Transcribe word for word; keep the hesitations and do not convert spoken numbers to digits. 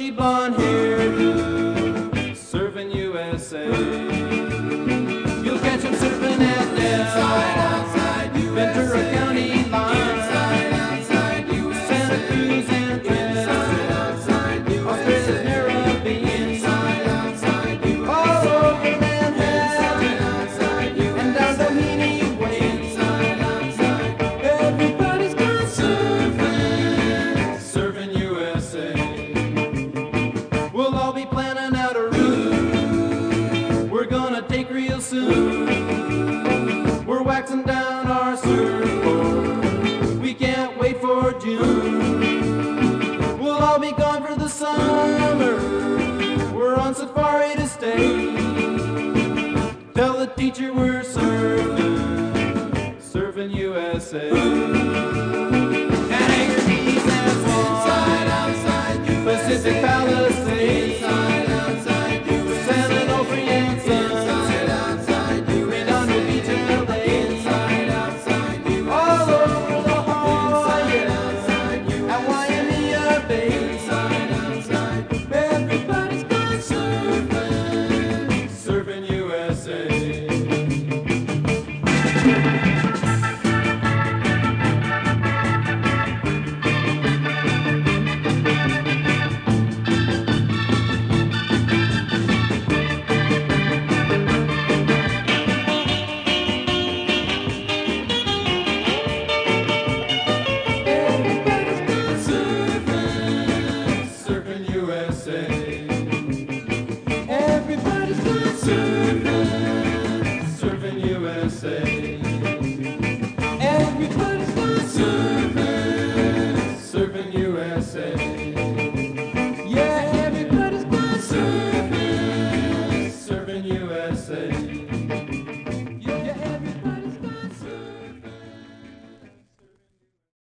bushy blonde hairdo, serving U S A. You'll catch him surfing at Nell, Ventura County line, Santa Cruz and Thread, Australia's Caribbean, all over Manhattan, and down Doheny Way. Everybody's gone surfing, serving U S A. We'll all be planning out a route we're gonna take real soon. We're waxing down our surfboard, we can't wait for June. We'll all be gone for the summer, we're on safari to stay. Tell the teacher we're surfing, surfing U S A.